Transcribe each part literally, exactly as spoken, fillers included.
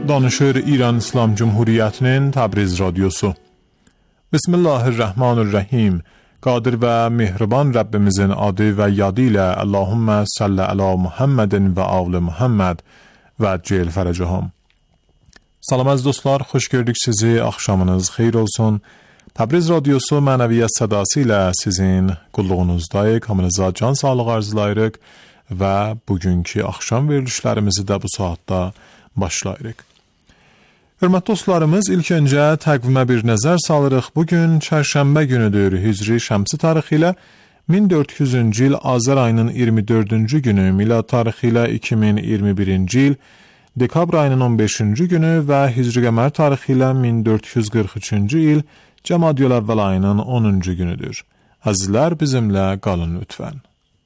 Danışır İran İslam Cumhuriyeti'nin Təbriz Radyosu. Bismillahirrahmanirrahim. Qadir və mehriban Rəbbimizin adı və yadı ilə Allahümmə salli ala Muhammedin və avli Muhammed və cel fərəcəhəm. Salam əziz dostlar, xoş gördük sizi. Axşamınız xeyir olsun. Təbriz Radyosu mənəviyyat sədası ilə sizin qulluğunuzdayıq. Hamınıza can sağlığı arzulayırıq və bugünkü axşam verilişlərimizi də bu saatda başlayırıq. Hörmətli dostlarımız, ilk öncə təqvimə bir nəzər salırıq. Bugün çərşənbə günüdür. Hicri şəmsi tarixi ilə min dörd yüzüncü il Azər ayının iyirmi dördüncü günü, milad tarixi ilə iki min iyirmi birinci il dekabr ayının on beşinci günü və Hicri qəmər tarixi ilə min dörd yüz qırx üçüncü il Cəmadiyül əvvəl ayının onuncu günüdür. Əzizlər, bizimlə qalın lütfən.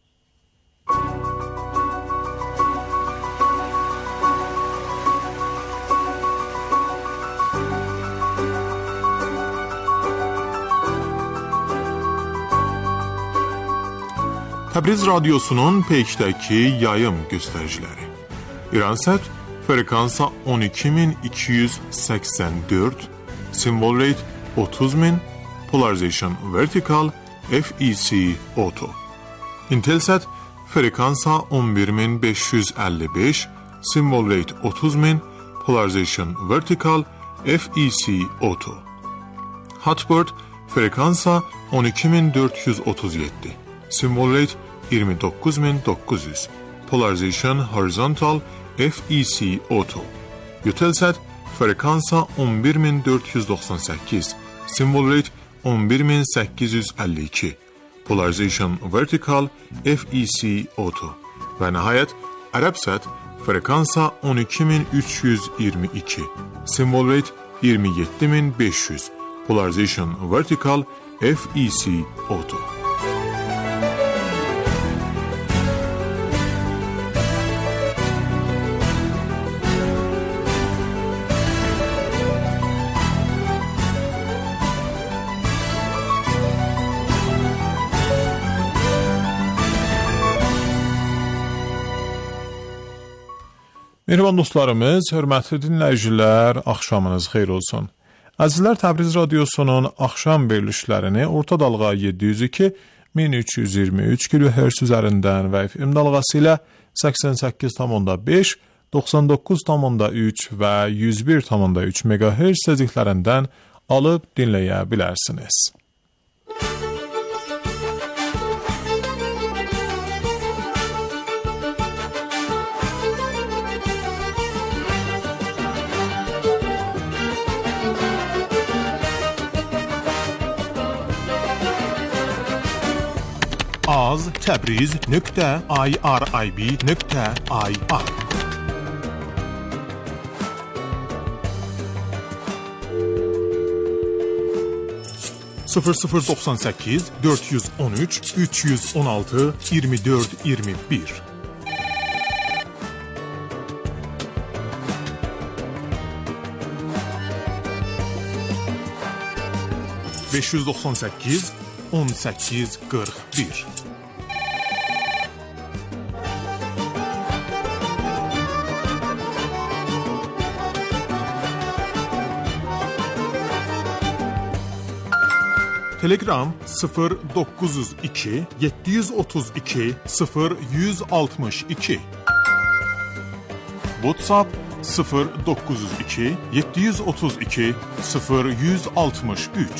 Təbriz Radyosu'nun peykdəki yayım göstəriciləri. İransat frekansa on iki min iki yüz səksən dörd, symbol rate otuz min, polarization vertical, F E C auto. Intelsat frekansa on bir min beş yüz əlli beş, symbol rate otuz min, polarization vertical, F E C auto. Hotbird frekansa on iki min dörd yüz otuz yeddi, symbol rate iyirmi doqquz min doqquz yüz, polarization horizontal, F E C auto. Eutelsat frekansa on bir min dörd yüz doxsan səkkiz, symbol rate on bir min səkkiz yüz əlli iki, polarization vertical, F E C auto. Və nəhayət Arabsat frekansa on iki min üç yüz iyirmi iki, symbol rate iyirmi yeddi min beş yüz, polarization vertical, F E C auto. Mehriban dostlarımız, hörmətli dinləyicilər, axşamınız xeyir olsun. Əzizlər, Təbriz Radyosu'nun axşam verilişlərini orta dalğa yeddi yüz iki min üç yüz iyirmi üç kilohertz üzərindən və F M dalğası ilə səksən səkkiz tam beş, doxsan doqquz tam üç və yüz bir tam üç megahertz tezliklərindən alıb dinləyə bilərsiniz. az təbriz nöqtə irib nöqtə ir sıfır sıfır doxsan səkkiz dörd yüz on üç üç yüz on altı iyirmi dörd iyirmi bir beş yüz doxsan səkkiz on səkkiz qırx bir Telegram sıfır doqquz yüz iki yeddi yüz otuz iki sıfır yüz altmış iki WhatsApp sıfır doqquz yüz iki yeddi yüz otuz iki sıfır yüz altmış üç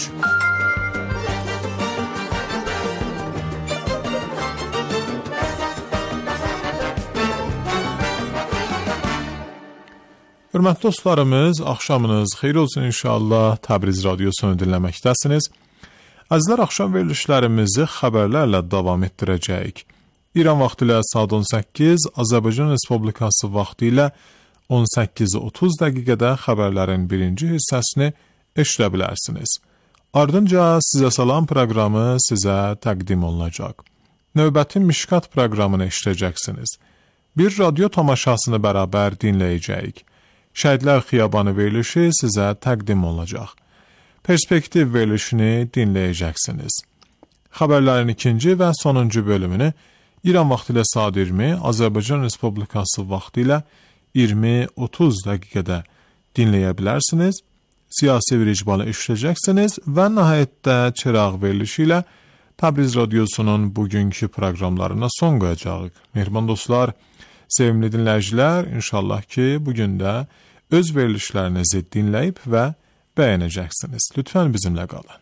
Hörmətli dostlarımız, axşamınız xeyir olsun inşallah. Təbriz Radiosunu dinləməkdəsiniz. Əzizlər, axşam verilişlərimizi xəbərlərlə davam etdirəcəyik. İran vaxtı ilə saat on səkkiz, Azərbaycan Respublikası vaxtı ilə on səkkiz otuz dəqiqədə xəbərlərin birinci hissəsini eşidə bilərsiniz. Ardınca Sizə Salam proqramı sizə təqdim olunacaq. Növbəti Mişkat proqramını eşidəcəksiniz. Bir radio tamaşasını bərabər dinləyəcəyik. Şəhidlər Xiyabanı verilişi sizə təqdim olunacaq. Perspektiv verilişini dinləyəcəksiniz. Xəbərlərin ikinci və sonuncu bölümünü İran vaxtı ilə saat iyirmi, Azərbaycan Respublikası vaxtı ilə iyirmi otuz dəqiqədə dinləyə bilərsiniz. Siyasi bir icmalı eşidəcəksiniz və nəhayətdə çıraq verilişi ilə Təbriz Radyosu'nun bugünkü proqramlarına son qoyacağıq. Mehriban dostlar, sevimli dinləyicilər, inşallah ki, bugün də öz verilişlərinizi dinləyib və bəyənəcəksiniz. Lütfən bizimlə qalın.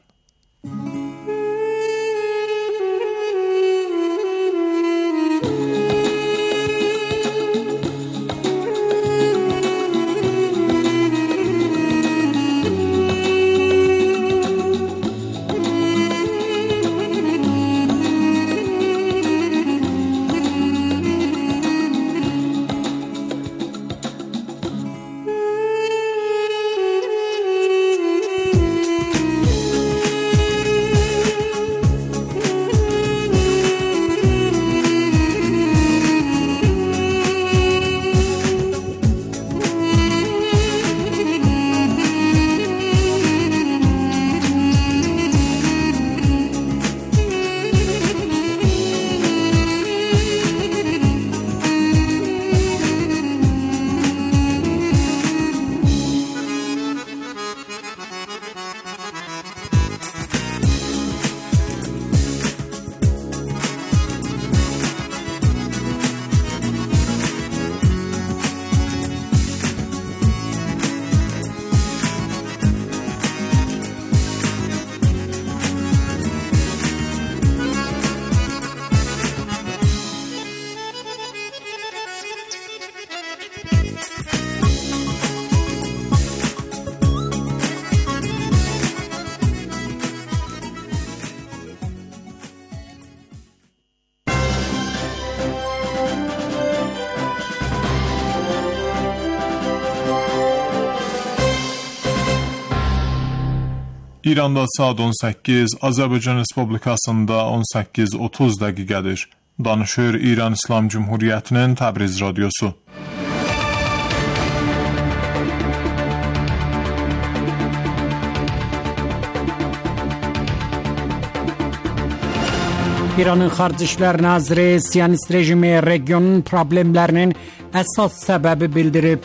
İranda saat on səkkiz, Azərbaycan Respublikasında on səkkiz otuz dəqiqədir. Danışır İran İslam Cümhuriyyətinin Təbriz Radyosu. İranın Xarici İşlər Naziri Siyonist rejimi regionun problemlərinin əsas səbəbi bildirib.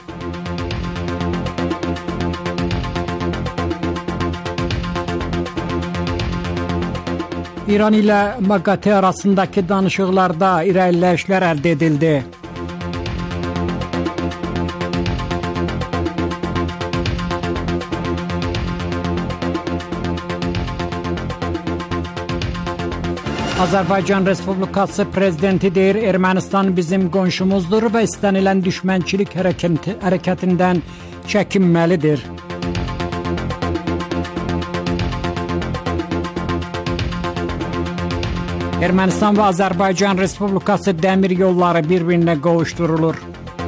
İran ilə MAQATE arasındakı danışıqlarda irəliləyişlər əldə edildi. Azərbaycan Respublikası prezidenti deyir, Ermənistan bizim qonşumuzdur və istənilən düşmənçilik hərəkətindən çəkinməlidir. Ermənistan və Azərbaycan Respublikası dəmir yolları bir-birinə qovuşdurulur.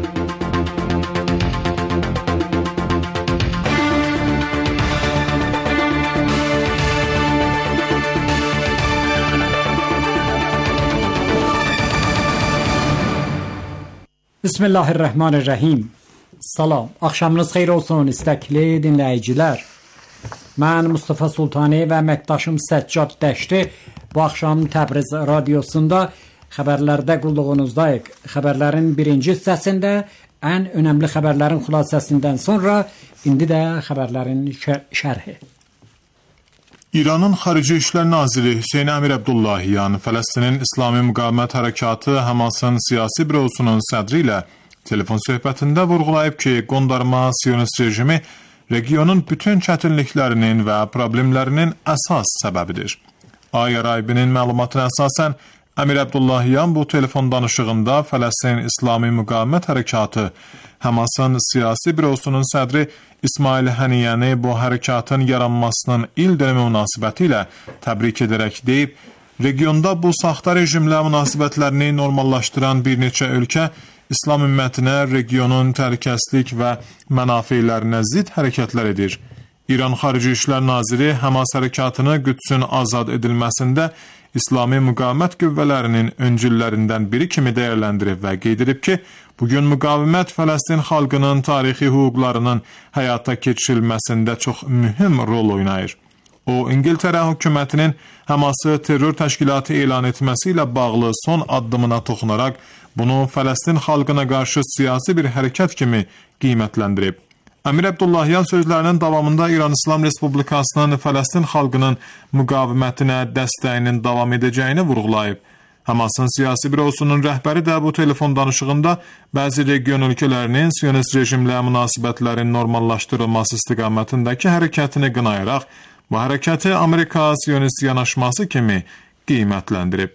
Bismillahirrahmanirrahim. Salam, axşamınız xeyir olsun istəkli dinləyicilər. Mən Mustafa Sultani və əməkdaşım Səccad Dəşti bu axşam Təbriz Radyosunda xəbərlərdə qulluğunuzdayıq. Xəbərlərin birinci hissəsində ən önəmli xəbərlərin xülasəsindən sonra indi də xəbərlərin şərhi. İranın Xarici İşlər Naziri Hüseyn Əmir Əbdullahyan Fələstinin İslami Müqavimət Hərəkatı Həmasın siyasi bürosunun sədri ilə telefon söhbətində vurğulayıb ki, qondarma Siyonist rejimi regionun bütün çətinliklərinin və problemlərinin əsas səbəbidir. Ay Arayibinin məlumatına əsasən, Əmir Əbdullahyan bu telefon danışığında Fələstin İslami Müqavimət Hərəkatı Həmasın siyasi bürosunun sədri İsmail Həniyəni bu hərəkatın yaranmasının il dönümü münasibəti ilə təbrik edərək deyib, regionda bu saxta rejimlə münasibətlərini normallaşdıran bir neçə ölkə İslam ümmətinə regionun təhlükəsizlik və mənafeylərinə zid hərəkətlər edir. İran Xarici İşlər Naziri Həmas hərəkatını Qüdsün azad edilməsində İslami müqavimət qüvvələrinin öncüllərindən biri kimi dəyərləndirib və qeyd edib ki, bugün müqavimət Fələstin xalqının tarixi hüquqlarının həyata keçirilməsində çox mühüm rol oynayır. O, İngiltərə hökumətinin Həması terror təşkilatı elan etməsi ilə bağlı son addımına toxunaraq, bunu Fələstin xalqına qarşı siyasi bir hərəkət kimi qiymətləndirib. Əmir Əbdullahyan sözlərinin davamında İran İslam Respublikasının Fələstin xalqının müqavimətinə dəstəyinin davam edəcəyini vurğulayıb. Həmasın siyasi bürosunun rəhbəri də bu telefon danışığında bəzi region ölkələrinin siyonist rejimlə münasibətlərin normallaşdırılması istiqamətindəki hərəkətini qınayaraq, bu hərəkəti Amerika siyonist yanaşması kimi qiymətləndirib.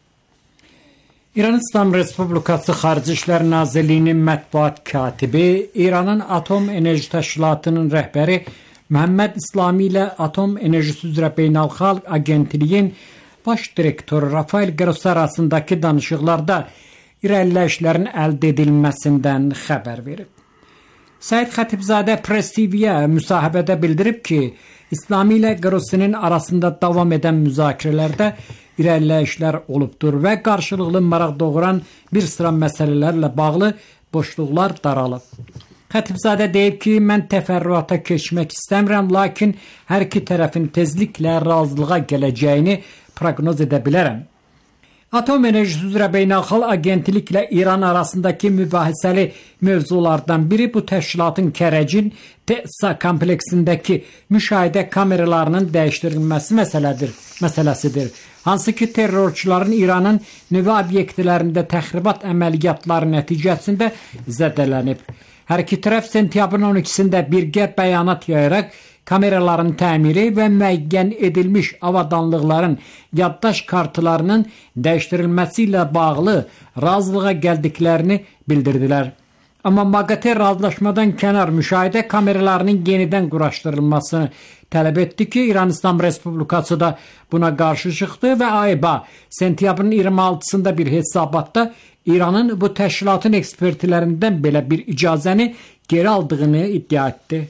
İran İslam Respublikası Xarici İşlər Nazirliyinin mətbuat katibi, İranın Atom Enerji Təşkilatının rəhbəri Məhəmməd İslami ilə Atom Enerjisi üzrə Beynəlxalq Agentliyin baş direktoru Rafael Grossi arasındakı danışıqlarda irəliləyişlərin əldə edilməsindən xəbər verib. Səid Xətibzadə Press T V-yə müsahibədə bildirib ki, İslami ilə Grossinin arasında davam edən müzakirələrdə irəliləyişlər olubdur və qarşılıqlı maraq doğuran bir sıra məsələlərlə bağlı boşluqlar daralıb. Xətibzadə deyib ki, mən təfərrüata keçmək istəmirəm, lakin hər iki tərəfin tezliklə razılığa gələcəyini proqnoz edə bilərəm. Atom Enerjisi üzrə Beynəlxalq Agentliklə İran arasındakı mübahisəli mövzulardan biri bu təşkilatın Kərəcin T S A kompleksindəki müşahidə kameralarının dəyişdirilməsi məsələdir, məsələsidir. Hansı ki, terrorçuların İranın nüvə obyektlərində təxribat əməliyyatları nəticəsində zədələnib. Hər iki tərəf sentyabrın on ikisində birgə bəyanat yayaraq kameraların təmiri və müəyyən edilmiş avadanlıqların yaddaş kartlarının dəyişdirilməsi ilə bağlı razılığa gəldiklərini bildirdilər. Amma MAGATE razılaşmadan kənar müşahidə kameralarının yenidən quraşdırılmasını tələb etdi ki, İran İslam Respublikası da buna qarşı çıxdı və A E B A sentyabrın iyirmi altısında bir hesabatda İranın bu təşkilatın ekspertlərindən belə bir icazəni geri aldığını iddia etdi.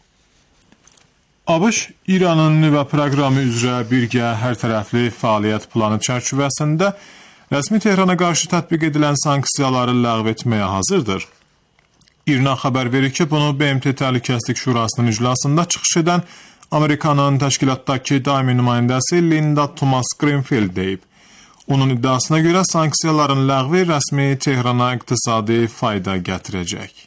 ABŞ İranın nüvə proqramı üzrə birgə hər tərəfli fəaliyyət planı çərçivəsində rəsmi Tehrana qarşı tətbiq edilən sanksiyaları ləğv etməyə hazırdır. İRNA xəbər verir ki, bunu B M T Təhlükəsizlik Şurasının iclasında çıxış edən Amerikanın təşkilatdakı daimi nümayəndəsi Linda Thomas-Greenfield deyib. Onun iddiasına görə sanksiyaların ləğvi rəsmi Tehrana iqtisadi fayda gətirəcək.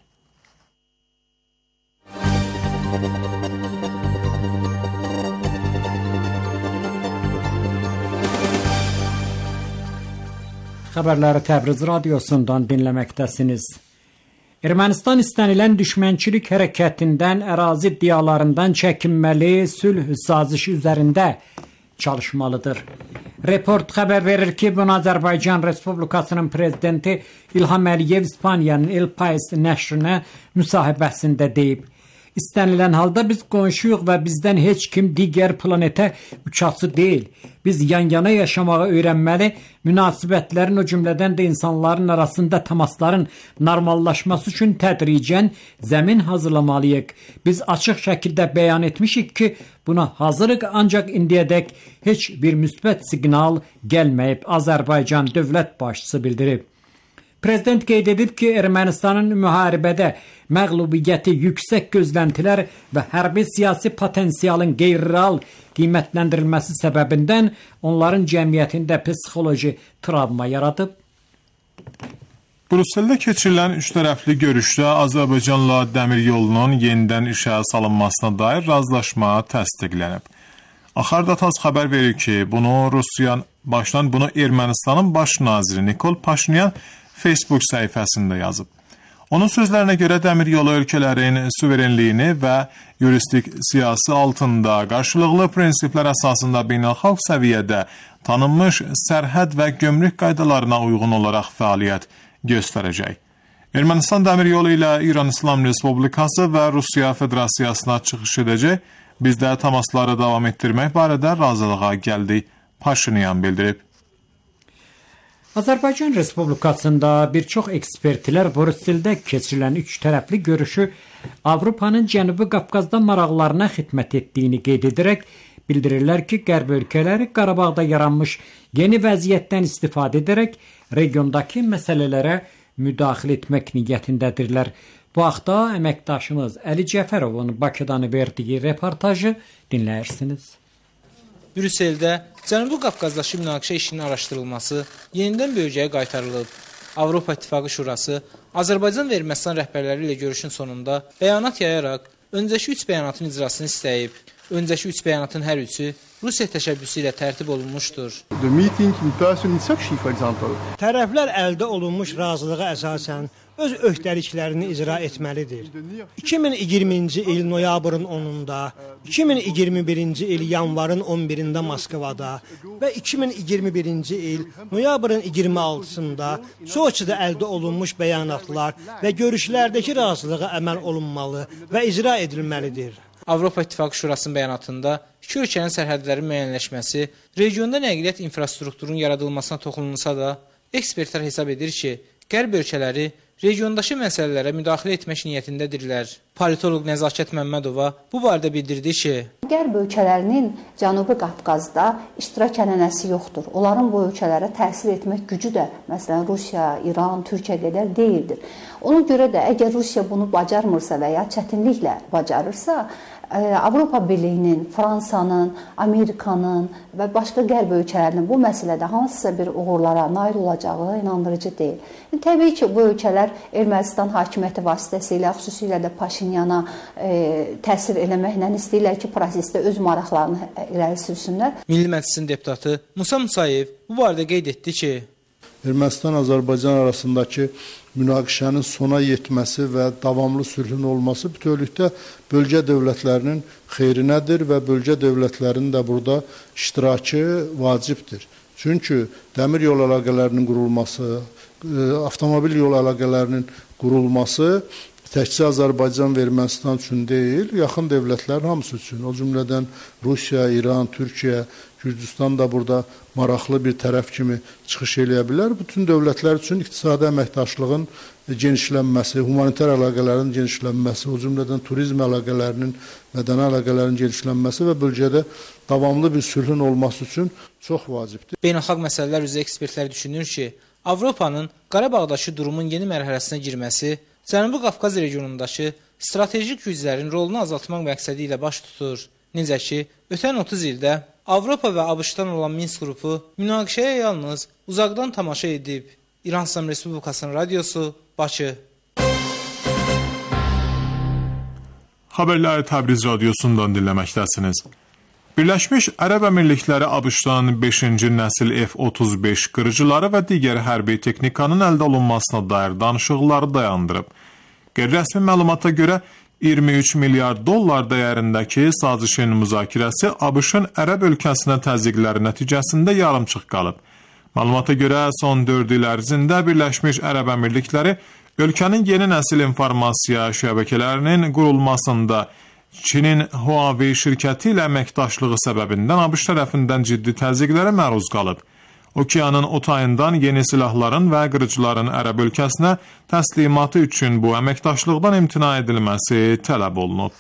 Xəbərləri Təbriz radiosundan dinləməkdəsiniz. Ermənistan istənilən düşmənçilik hərəkətindən, ərazi iddialarından çəkinməli, sülh sazişi üzərində çalışmalıdır. Report xəbər verir ki, bunu Azərbaycan Respublikasının prezidenti İlham Əliyev İspaniyanın El País nəşrinə müsahibəsində deyib. İstənilən halda biz qonşuyuq və bizdən heç kim digər planetə uçası deyil. Biz yan-yana yaşamağı öyrənməli, münasibətlərin, o cümlədən də insanların arasında təmasların normallaşması üçün tədricən zəmin hazırlamalıyıq. Biz açıq şəkildə bəyan etmişik ki, buna hazırıq, ancaq indiyədək heç bir müsbət siqnal gəlməyib, Azərbaycan dövlət başçısı bildirib. Prezident qeyd edib ki, Ermənistanın müharibədə məğlubiyyəti, yüksək gözləntilər və hərbi siyasi potensialın qeyri-real qiymətləndirilməsi səbəbindən onların cəmiyyətində psixoloji travma yaradıb. Brüsseldə keçirilən üç tərəfli görüşdə Azərbaycanla dəmir yolunun yenidən işə salınmasına dair razılaşma təsdiqlənib. Axarda Taz xəbər verir ki, bunu Rusiya başdan bunu Ermənistanın baş naziri Nikol Paşinyan Facebook səhifəsində yazıb. Onun sözlərinə görə dəmir yolu ölkələrin suverenliyini və yurisdiksiyası altında qarşılıqlı prinsiplər əsasında beynəlxalq səviyyədə tanınmış sərhəd və gömrük qaydalarına uyğun olaraq fəaliyyət göstərəcək. Ermənistan dəmir yolu ilə İran İslam Respublikası və Rusiya Federasiyasına çıxış edəcək. Biz də təmasları davam etdirmək barədə razılığa gəldik, Paşinyan bildirib. Azərbaycan Respublikasında bir çox ekspertlər Brüsseldə keçirilən üç tərəfli görüşü Avropanın Cənubi Qafqazda maraqlarına xidmət etdiyini qeyd edərək bildirirlər ki, Qərb ölkələri Qarabağda yaranmış yeni vəziyyətdən istifadə edərək regiondakı məsələlərə müdaxilə etmək niyyətindədirlər. Bu haqda əməkdaşımız Əli Cəfərovun Bakıdan verdiyi reportajı dinləyirsiniz. Brüsseldə Cənubi Qafqazdakı münaqişə işinin araşdırılması yenidən bölgəyə qaytarılıb. Avropa İttifaqı Şurası Azərbaycan və Ermənistan rəhbərləri ilə görüşün sonunda bəyanat yayaraq öncəki üç bəyanatın icrasını istəyib. Öncəki üç bəyanatın hər üçü Rusiya təşəbbüsü ilə tərtib olunmuşdur. Tərəflər əldə olunmuş razılığa əsasən öz öhdəliklərini icra etməlidir. iki min iyirminci il noyabrın onunda, iki min iyirmi birinci il yanvarın on birində Moskvada və iki min iyirmi birinci il noyabrın iyirmi altısında Soçidə əldə olunmuş bəyanatlar və görüşlərdəki razılığa əməl olunmalı və icra edilməlidir. Avropa İttifaqı Şurasının bəyanatında iki ölkənin sərhədlərin müəyyənləşməsi, regionda nəqliyyat infrastrukturunun yaradılmasına toxunulsa da, ekspertlər hesab edir ki, qərb ölkələri regiondakı məsələlərə müdaxilə etmək niyyətindədirlər. Politoloq Nəzakət Məmmədova bu barədə bildirdi ki, Qərb ölkələrinin Cənubi Qafqazda iştirak ənənəsi yoxdur. Onların bu ölkələrə təsir etmək gücü də, məsələn, Rusiya, İran, Türkiyə qədər deyildir. Ona görə də əgər Rusiya bunu bacarmırsa və ya çətinliklə bacarırsa, Avropa Birliyinin, Fransanın, Amerikanın və başqa qərb ölkələrinin bu məsələdə hansısa bir uğurlara nail olacağı inandırıcı deyil. Təbii ki, bu ölkələr Ermənistan hakimiyyəti vasitəsilə, xüsusilə də Paşinyana e, təsir eləməklə istəyirlər ki, prosesdə öz maraqlarını irəli sürsünlər. Milli Məclisin deputatı Musa Musayev bu barədə qeyd etdi ki, Ermənistan-Azərbaycan arasındakı münaqişənin sona yetməsi və davamlı sülhün olması bütövlükdə bölgə dövlətlərinin xeyrinədir və bölgə dövlətlərinin də burada iştirakı vacibdir. Çünki dəmir yol əlaqələrinin qurulması, avtomobil yol əlaqələrinin qurulması təkcə Azərbaycan və Ermənistan üçün deyil, yaxın dövlətlərin hamısı üçün. O cümlədən Rusiya, İran, Türkiyə, Gürcüstan da burada maraqlı bir tərəf kimi çıxış eləyə bilər. Bütün dövlətlər üçün iqtisadi əməkdaşlığın genişlənməsi, humanitar əlaqələrin genişlənməsi, o cümlədən turizm əlaqələrinin, mədəni əlaqələrin genişlənməsi və bölgədə davamlı bir sülhün olması üçün çox vacibdir. Beynəlxalq məsələlər üzrə ekspertlər düşünür ki, Avropanın Qarabağdakı durumun yeni mərhələsinə girməsi Cənubi Qafqaz regionundakı strateji güclərin rolunu azaltmaq məqsədi ilə baş tutur. Necə ki, ötən otuz ildə Avropa və ABŞ-dan olan Minsk qrupu münaqişəyə yalnız uzaqdan tamaşa edib. İran İslam Respublikasının radiosu, Bakı. Xəbərləri Təbriz radiosundan dinləməkdəsiniz. Birləşmiş Ərəb Əmirlikləri ABŞ-dan beşinci nəsil F otuz beş qırıcıları və digər hərbi texnikanın əldə olunmasına dair danışıqları dayandırıb. Qeyri-rəsmi məlumata görə iyirmi üç milyard dollar dəyərindəki sazişin müzakirəsi ABŞ-ın Ərəb ölkəsinə təzyiqləri nəticəsində yarımçıq qalıb. Məlumata görə son dörd il ərzində Birləşmiş Ərəb Əmirlikləri ölkənin yeni nəsil informasiya şəbəkələrinin qurulmasında Çinin Huawei şirkəti ilə əməkdaşlığı səbəbindən ABŞ tərəfindən ciddi təzyiqlərə məruz qalıb. Okeanın o tayından yeni silahların və qırıcıların Ərəb ölkəsinə təslimatı üçün bu əməkdaşlıqdan imtina edilməsi tələb olunub.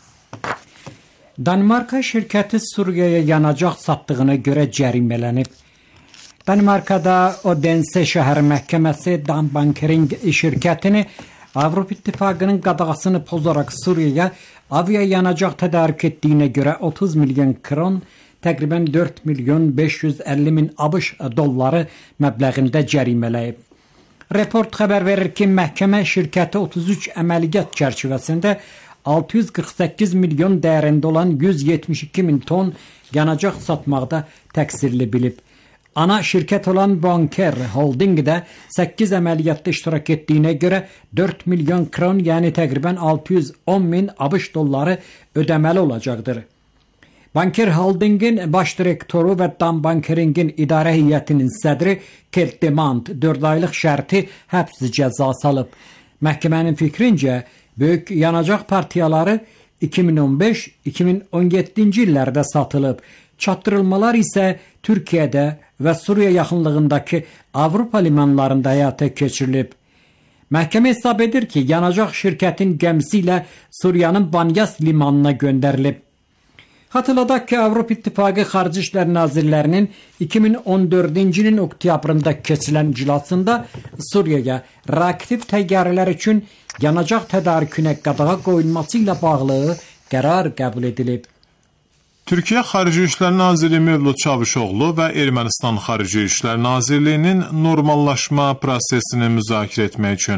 Danimarka şirkəti Suriyaya yanacaq satdığına görə cərimələnib. Danimarkada Odense şəhər məhkəməsi Dambankering şirkətini Avropa İttifaqının qadağasını pozaraq Suriyaya avia yanacaq tədarük etdiyinə görə otuz milyon kron, təqribən dörd milyon beş yüz əlli min ABŞ dolları məbləğində cərimələyib. Report xəbər verir ki, məhkəmə şirkəti otuz üç əməliyyat çərçivəsində altı yüz qırx səkkiz milyon dəyərində olan yüz yetmiş iki min ton yanacaq satmaqda təqsirli bilib. Ana şirkət olan Banker Holding də səkkiz əməliyyatda iştirak etdiyinə görə dörd milyon kron, yəni təqribən altı yüz on min ABŞ dolları ödəməli olacaqdır. Banker Holdingin baş direktoru və Dambankeringin idarə heyətinin sədri Kelt Demand dörd aylıq şərti həbs cəzası alıb. Məhkəmənin fikrincə, böyük yanacaq partiyaları iki min on beş iki min on yeddinci illərdə satılıb. Çatdırılmalar isə Türkiyədə və Suriya yaxınlığındakı Avropa limanlarında həyata keçirilib. Məhkəmə hesab edir ki, yanacaq şirkətin gəmisi ilə Suriyanın Banyas limanına göndərilib. Xatırladaq ki, Avropa İttifaqı Xarici İşlər Nazirlərinin iki min on dördüncü ilin oktyabrında keçirilən iclasında Suriyaya reaktiv təyyarələr üçün yanacaq tədarükünə qadağa qoyulması ilə bağlı qərar qəbul edilib. Türkiyə Xarici İşlər Naziri Mevlud Çavuşoğlu və Ermənistan Xarici İşlər Nazirliyinin normallaşma prosesini müzakirə etmək üçün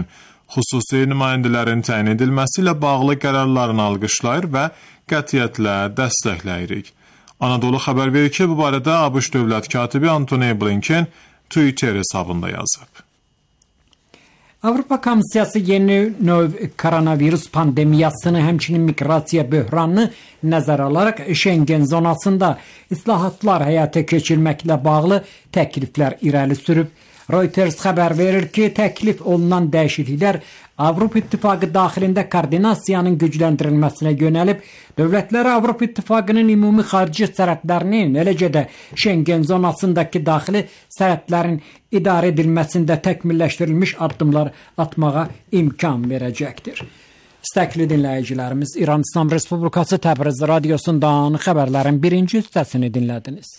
xüsusi nümayəndələrin təyin edilməsi ilə bağlı qərarlarını alqışlayır və qətiyyətlə dəstəkləyirik. Anadolu xəbər verir ki, bu barədə ABŞ dövlət katibi Antony Blinken Twitter hesabında yazıb. Avropa Komissiyası yeni növ koronavirus pandemiyasını, həmçinin miqrasiya böhranını nəzərə alaraq Schengen zonasında islahatlar həyata keçirməklə bağlı təkliflər irəli sürüb. Reuters xəbər verir ki, təklif olunan dəyişikliklər Avropa İttifaqı daxilində koordinasiyanın gücləndirilməsinə yönəlib, dövlətlərə Avropa İttifaqının ümumi xarici sərhədlərinin, eləcə də Schengen zonasındakı daxili sərhədlərin idarə edilməsində təkmilləşdirilmiş addımlar atmağa imkan verəcəkdir. İstəkli dinləyicilərimiz, İran İslam Respublikası Təbriz radiosundan xəbərlərin birinci hissəsini dinlədiniz.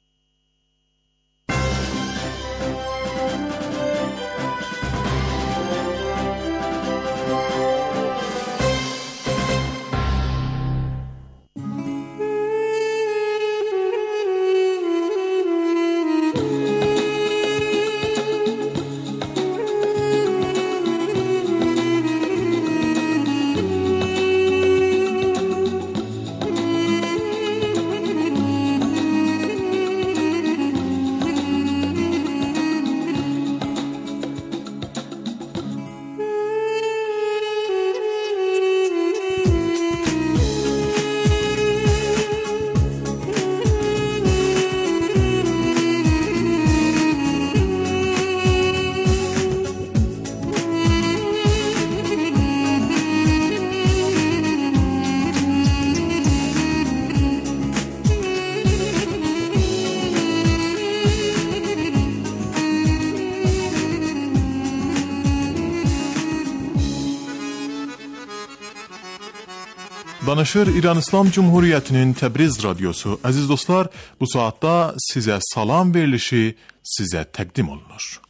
Danışır İran İslam Cumhuriyyətinin Təbriz radiosu. Əziz dostlar, bu saatda sizə salam verilişi sizə təqdim olunur.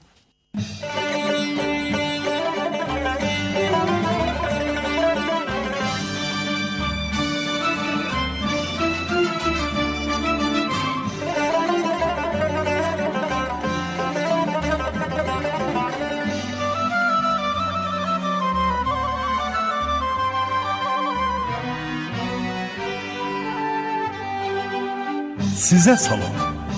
Sizə salam.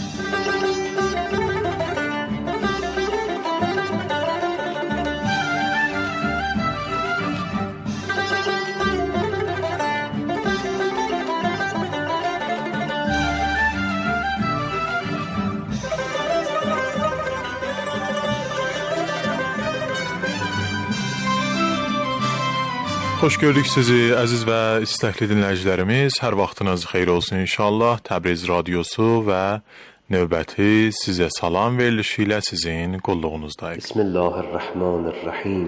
Xoş gördük sizi, əziz və istəkli dinləyicilərimiz. Hər vaxtınız xeyir olsun inşallah. Təbriz radiosu və növbəti sizə salam verilişi ilə sizin qulluğunuzdayıq. Bismillahirrahmanirrahim.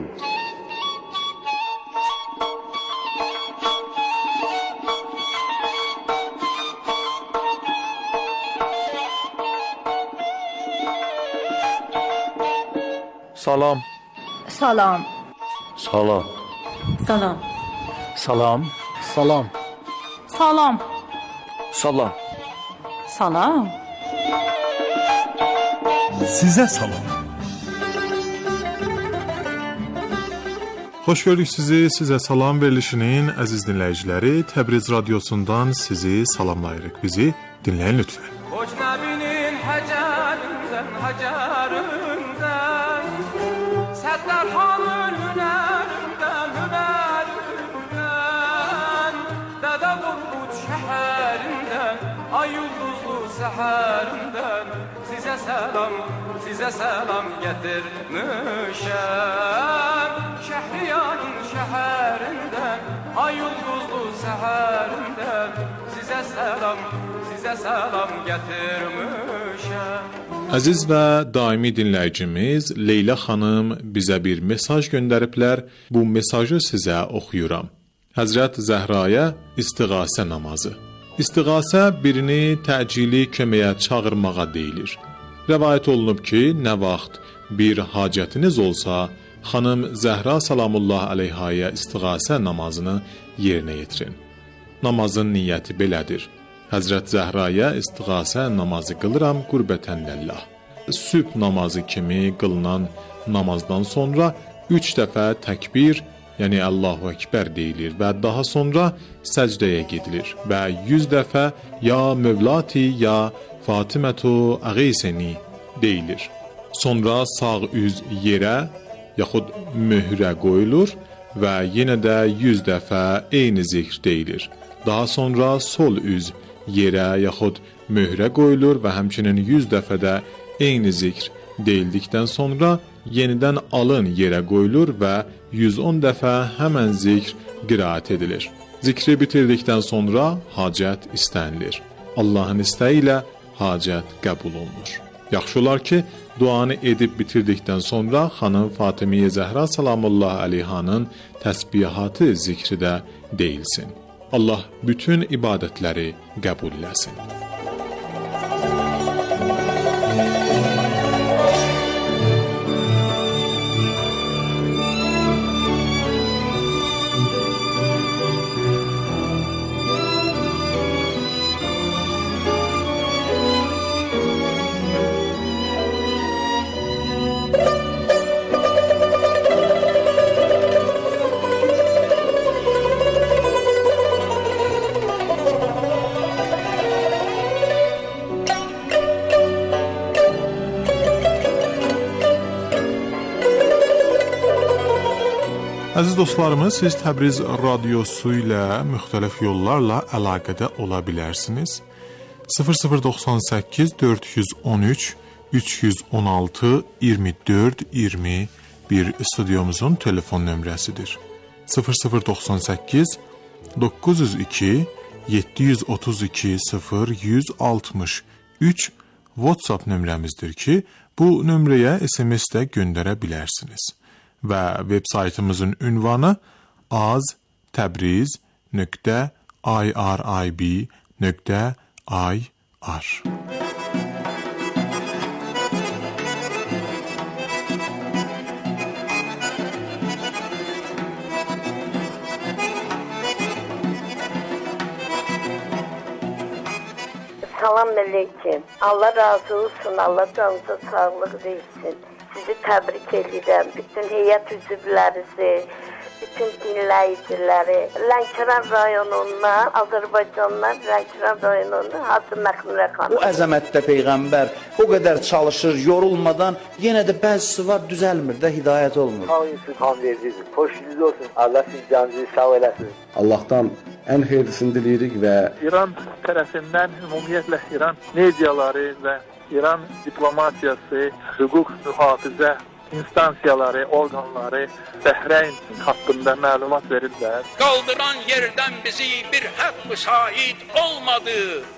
Salam. Salam. Salam. Salam. Salam. Salam. Salam. Salam. Salam. Sizə salam. Xoş gördük sizi. Sizə salam verilişinin əziz dinləyiciləri, Təbriz radiosundan sizi salamlayırıq. Bizi dinləyin lütfən. Hocnabinin həcərindən, həcərindən, Səttarxanın hünərindən, hünərindən, Dədə Qorqud şəhərindən, ay ulduzlu səhərindən, sizə səlam, sizə səlam gətirmişəm. Şəhriyarın şəhərindən, ay ulduzlu səhərindən, sizə səlam, sizə salam gətirmişəm. Əziz və daimi dinləyicimiz Leyla xanım bizə bir mesaj göndəriblər. Bu mesajı sizə oxuyuram. Həzrət Zəhraya istiğasə namazı. İstiğasə birini təcili köməyə çağırmağa deyilir. Rəvayət olunub ki, nə vaxt bir hacətiniz olsa, xanım Zəhra salamullah əleyhaya istiğasə namazını yerinə yetirin. Namazın niyyəti belədir. Həzrət Zəhraya istiğasə namazı qılıram qurbətən lillah. Sübh namazı kimi qılınan namazdan sonra üç dəfə təkbir, yəni Allahu Ekber deyilir və daha sonra səcdəyə gedilir və yüz dəfə ya Mövlati ya Fatimətu Əğisəni deyilir. Sonra sağ üz yerə yaxud möhrə qoyulur və yenə də yüz dəfə eyni zikr deyilir. Daha sonra sol üz yerə yaxud möhrə qoyulur və həmçinin yüz dəfə də eyni zikr deyildikdən sonra yenidən alın yerə qoyulur və yüz on dəfə həmən zikr qiraət edilir. Zikri bitirdikdən sonra hacət istənilir. Allahın istəyi ilə hacət qəbul olunur. Yaxşı olar ki, duanı edib bitirdikdən sonra xanım Fatimiyyə Zəhra salamullah əleyhanın təsbihatı zikri də deyilsin. Allah bütün ibadətləri qəbul eləsin. Əziz dostlarımız, siz Təbriz radiosu ilə müxtəlif yollarla əlaqədə ola bilərsiniz. sıfır sıfır doxsan səkkiz dörd yüz on üç üç yüz on altı iyirmi dörd iyirmi bir studiyomuzun telefon nömrəsidir. sıfır sıfır doxsan səkkiz doqquz yüz iki yeddi yüz otuz iki sıfır yüz altmış üç WhatsApp nömrəmizdir ki, bu nömrəyə S M S də göndərə bilərsiniz. Və web saytımızın ünvanı az təbriz nöqtə irib nöqtə ir. Salam aleyküm. Allah razı olsun. Allah canınıza sağlıq versin. Sizi təbrik edirəm. Bütün heyət üzvlərinizi, bütün dinləyiciləri. Lənkəran rayonundan, Azərbaycandan Lənkəran rayonundan Hacı Məxmurə xanım. O əzəmətdə Peyğəmbər o qədər çalışır, yorulmadan, yenə də bəzisi var düzəlmir də, hidayət olmur. Hamınızı tam verdiniz. Hoşunuz olsun. Allah siz canınızı sağ eləsin. Allah'tan en hayırlısını dileyirik və İran tərəfindən ümumiyyətlə İran mediaları və İran diplomatiyası, hüquq mühafizə instansiyaları, orqanları Bəhreyn haqqında məlumat verirlər. Qaldıran yerdən bizi bir haqq müsait olmadı.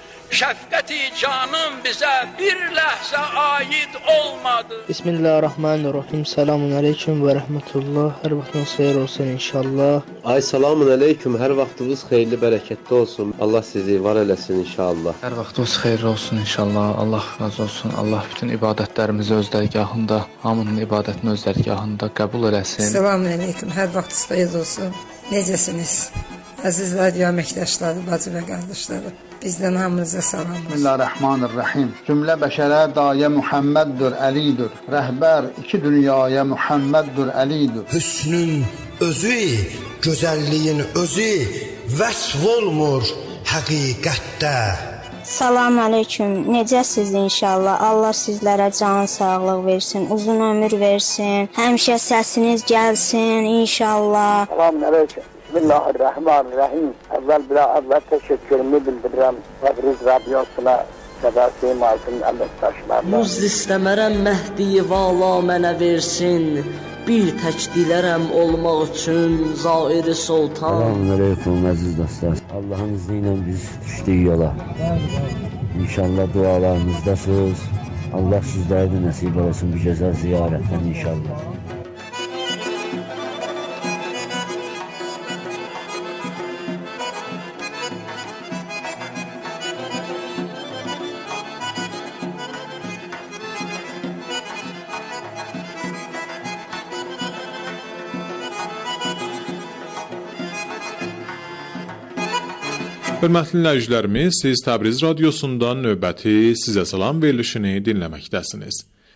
Şəfqəti canım bizə bir ləhzə aid olmadı. Bismillahirrahmanirrahim. Selamun aleyküm və rəhmətullah. Hər vaxtınız xeyir olsun inşallah. Ay selamun aleyküm. Hər vaxtınız xeyirli, bərəkətli olsun. Allah sizi var eləsin inşallah. Hər vaxtınız xeyirli olsun inşallah. Allah razı olsun. Allah bütün ibadətlərimizi öz dərgahında, hamının ibadətini öz dərgahında qəbul eləsin. Selamun aleyküm. Hər vaxtınız xeyir olsun. Necəsiniz? Əziz radio əməkdaşları, bacı və qardaşları. Bizdən hamınıza salam. Bismillahirrahmanirrahim. Cümlə bəşərə dayə Muhammeddur, Əlidir. Rəhbər iki dünyaya Muhammeddur, Əlidir. Hüsnün özü, gözəlliyin özü vəsf olmur həqiqətdə. Salam aleyküm. Necəsiz inşallah? Allah sizlərə can sağlıq versin, uzun ömür versin. Həmişə səsiniz gəlsin inşallah. Salam aleyküm. Bismillahirrahmanirrahim. Əvvəl bir əvvəl təşəkkürümü bildirirəm Təbriz radiosuna, Səbəsim Altın əməkdaşlarına. Muz istəmərəm Məhdi vala mənə versin. Bir tək dilərəm olmaq üçün Zairi Sultan. Selamun aleyküm əziz dostlar. Allah'ın izniyle biz düşdük yola. İnşallah dualarınızdasınız. Allah sizlərə də nəsib olsun bu gözəl ziyarətdən inşallah. Hörmətli dinləyicilərimiz, siz Təbriz radiosundan növbəti sizə salam verilişini dinləməkdəsiniz.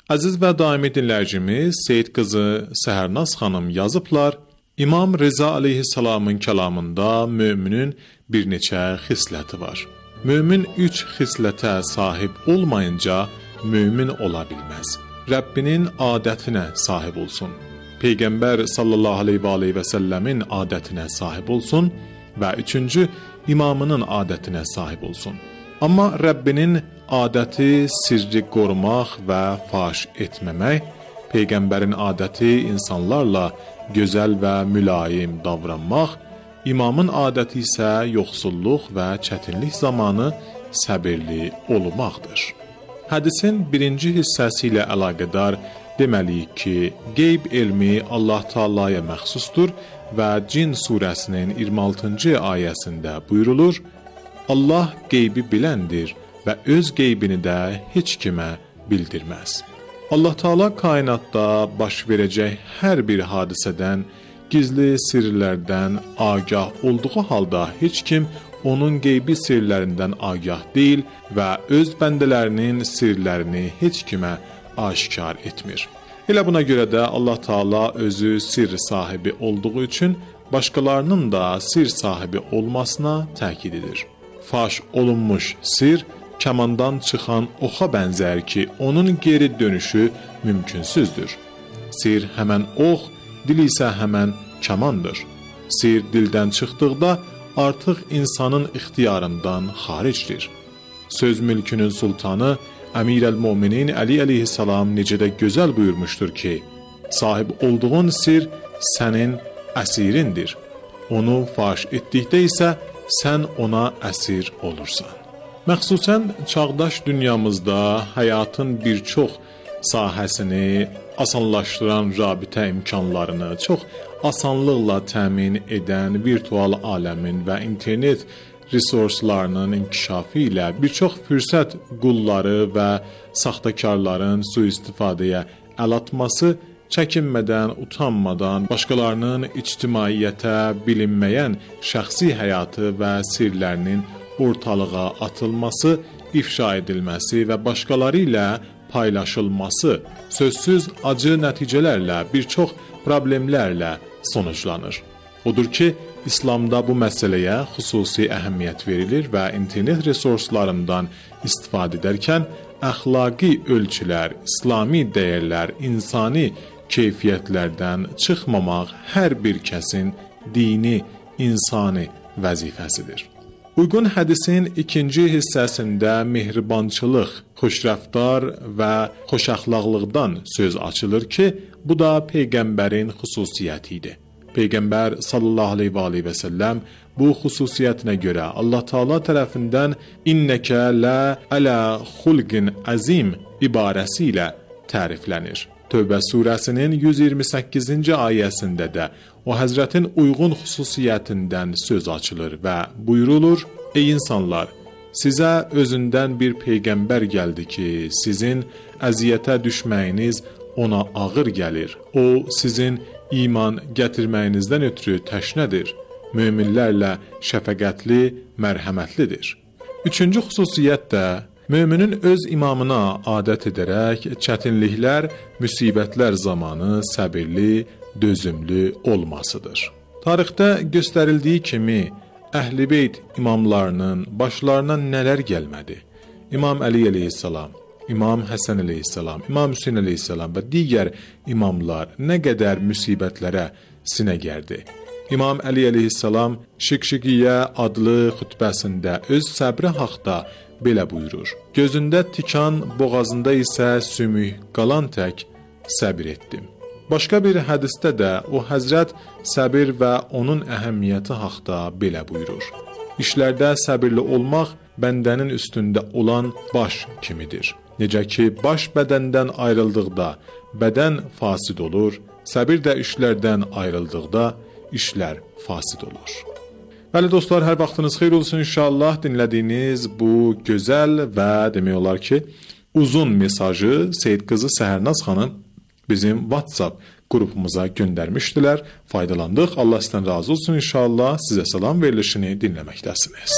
Əziz və daimi dinləyicimiz Seyid qızı Səhərnaz xanım yazıblar. İmam Reza aleyhissalamın kəlamında müminin bir neçə xisləti var. Mümin üç xislətə sahib olmayınca mümin ola bilməz. Rəbbinin adətinə sahib olsun. Peyğəmbər sallallahu aleyhi və səlləmin adətinə sahib olsun və üçüncü imamının adətinə sahib olsun. Amma Rəbbinin adəti sirri qorumaq və faş etməmək, Peyğəmbərin adəti insanlarla gözəl və mülayim davranmaq, imamın adəti isə yoxsulluq və çətinlik zamanı səbirli olmaqdır. Hədisin birinci hissəsi ilə əlaqədar deməliyik ki, qeyb elmi Allah Taalaya məxsusdur və Cin surəsinin iyirmi altıncı ayəsində buyurulur: Allah qeybi biləndir və öz qeybini də heç kimə bildirməz. Allah Taala kainatda baş verəcək hər bir hadisədən, gizli sirlərdən agah olduğu halda heç kim onun qeybi sirlərindən agah deyil və öz bəndələrinin sirlərini heç kimə aşkar etmir. Elə buna görə də Allah Taala özü sir sahibi olduğu üçün başqalarının da sir sahibi olmasına təkid edir. Faş olunmuş sir kamandan çıxan oxa bənzər ki, onun geri dönüşü mümkünsüzdür. Sir həmən ox, dil isə həmən kamandır. Sir dildən çıxdıqda artıq insanın ixtiyarından xaricdir. Söz mülkünün sultanı Əmirəl-Möminin Əli əleyhissalam necə də gözəl buyurmuşdur ki, sahib olduğun sir sənin əsirindir. Onu faş etdikdə isə sən ona əsir olursan. Məxsusən çağdaş dünyamızda həyatın bir çox sahəsini asanlaşdıran rabitə imkanlarını çox asanlıqla təmin edən virtual aləmin və internet resurslarının inkişafı ilə bir çox fürsət qulları və saxtakarların sui-istifadəyə əl atması, çəkinmədən, utanmadan başqalarının ictimaiyyətə bilinməyən şəxsi həyatı və sirlərinin ortalığa atılması, ifşa edilməsi və başqaları ilə paylaşılması sözsüz acı nəticələrlə, bir çox problemlərlə sonuçlanır. Odur ki, İslamda bu məsələyə xüsusi əhəmiyyət verilir və internet resurslarından istifadə edərkən əxlaqi ölçülər, İslami dəyərlər, insani keyfiyyətlərdən çıxmamaq hər bir kəsin dini, insani vəzifəsidir. Uyğun hədisin ikinci hissəsində mehribançılıq, xoşrəftar və xoşəxlaqlıqdan söz açılır ki, bu da Peyğəmbərin xüsusiyyətidir. Peyğəmbər sallallahu aleyhi və səlləm bu xüsusiyyətinə görə Allah Taala tərəfindən innəkə lə ələ xulqin əzim ibarəsi ilə təriflənir. Tövbə surəsinin yüz iyirmi səkkizinci ayəsində də o Həzrətin uyğun xüsusiyyətindən söz açılır və buyurulur: Ey insanlar, sizə özündən bir peyğəmbər gəldi ki, sizin əziyyətə düşməyiniz ona ağır gəlir. O, sizin iman gətirməyinizdən ötürü təşnədir. Möminlərlə şəfəqətli, mərhəmətlidir. Üçüncü xüsusiyyət də müminin öz imamına adət edərək çətinliklər, müsibətlər zamanı səbirli, dözümlü olmasıdır. Tarixdə göstərildiyi kimi Əhl-i Beyt imamlarının başlarına nələr gəlmədi? İmam Əli əleyhissalam, İmam Həsən əleyhissalam, İmam Hüseyn əleyhissalam və digər imamlar nə qədər müsibətlərə sinə gərdi. İmam Əli əleyhissalam Şiqşiqiyyə adlı xütbəsində öz səbri haqda belə buyurur: Gözündə tikan, boğazında isə sümük qalan tək səbir etdim. Başqa bir hədisdə də o Həzrət səbir və onun əhəmiyyəti haqda belə buyurur: İşlərdə səbirli olmaq bəndənin üstündə olan baş kimidir. Necə ki, baş bədəndən ayrıldıqda bədən fasid olur, səbir də işlərdən ayrıldıqda işlər fasid olur. Bəli dostlar, hər vaxtınız xeyir olsun inşallah. Dinlədiyiniz bu gözəl və demək olar ki, uzun mesajı Seyid qızı Səhərnaz xanım bizim WhatsApp qrupumuza göndərmişdilər. Faydalandıq. Allah sizdən razı olsun inşallah. Sizə salam verilişini dinləməkdəsiniz.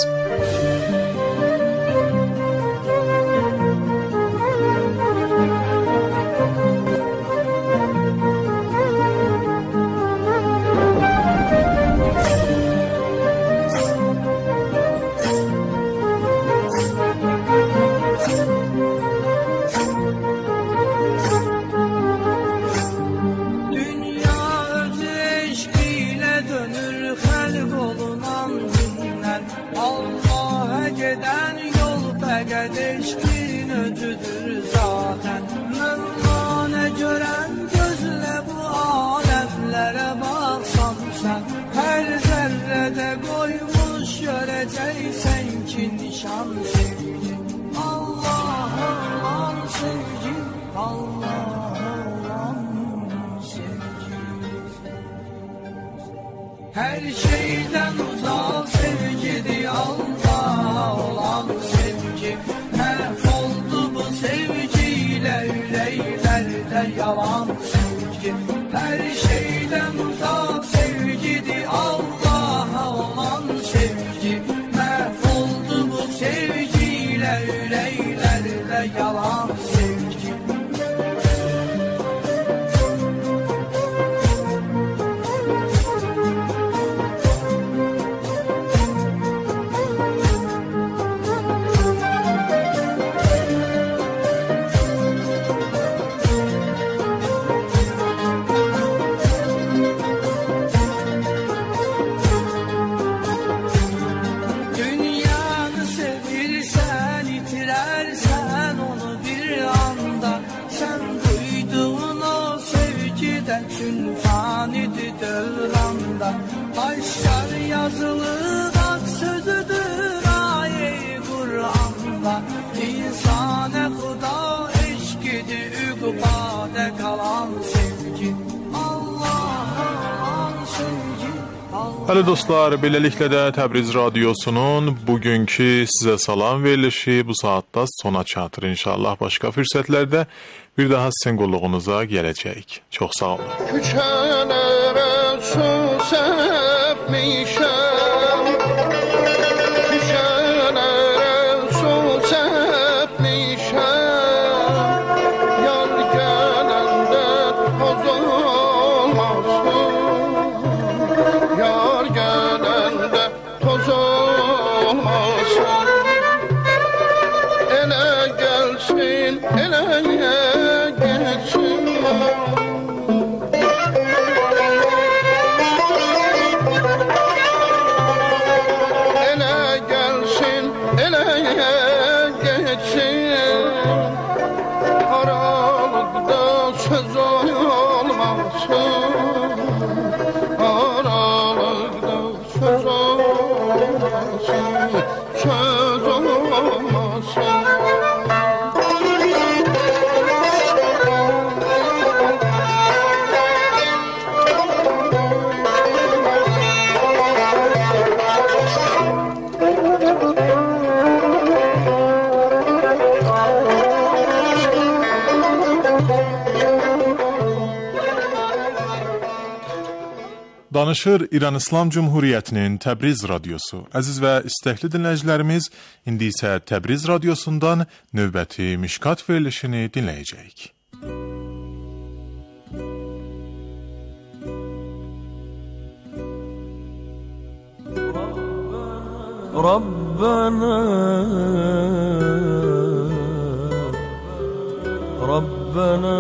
gedən yol fəqət eşqin öcüdür zaten. Mövlanə görən gözlə bu aləmlərə baxsan sən, hər zərrədə qoymuş görəcəksən ki nişan sevgi. Allah olan sevgi, Allah olan sevgi. Her şeyden uzak sevgidir Allah olan sevgi. Mahvoldu bu sevgiyle yüreklerde yalan sevgi. Her şeyden uzak sevgidir Allah'a olan sevgi. Mahvoldu bu sevgiyle yüreklerde yalan sevgi. Dünyanı sevirsen, itirersen onu bir anda. Sen duyduğun o sevgiden tüm fanidir devranda. Taşlar yazılı hak sözüdür ayet-i Kur'an'da. İnsane Huda eşkidir üqbada kalan sevgi. Allah'ın sevgi. Hələ dostlar, beləliklə də Təbriz Radiosunun bugünkü sizə salam verilişi bu saatda sona çatır. İnşallah başqa fürsətlərdə bir daha sizin qulluğunuza gələcəyik. Çox sağ olun. Küçələrə su səpmişəm, küçələrə su səpmişəm, yar gələndə toz olmasın, yar gələndə toz olmasın. Elə gəlsin, elə geçsin. Elə gəlsin, elə geçsin. Aralıqda söz olmasın, aralıqda söz olmasın, söz olmasın. Danışır İran İslam Cumhuriyyətinin Təbriz Radiosu. Əziz və istəkli dinləyicilərimiz, indi isə Təbriz Radiosundan növbəti Mişkat verilişini dinləyəcəyik. Rabbana Rabbana